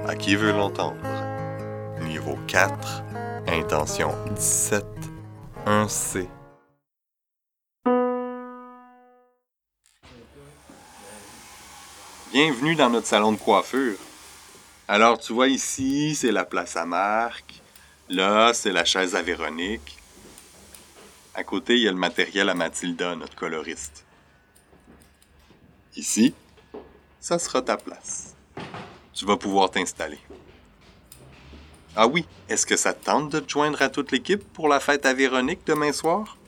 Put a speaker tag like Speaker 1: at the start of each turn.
Speaker 1: À qui veut l'entendre? Niveau 4, intention 17, 1C. Bienvenue dans notre salon de coiffure. Alors, tu vois ici, c'est la place à Marc. Là, c'est la chaise à Véronique. À côté, il y a le matériel à Mathilda, notre coloriste. Ici, ça sera ta place. Tu vas pouvoir t'installer. Ah oui, est-ce que ça te tente de te joindre à toute l'équipe pour la fête à Véronique demain soir?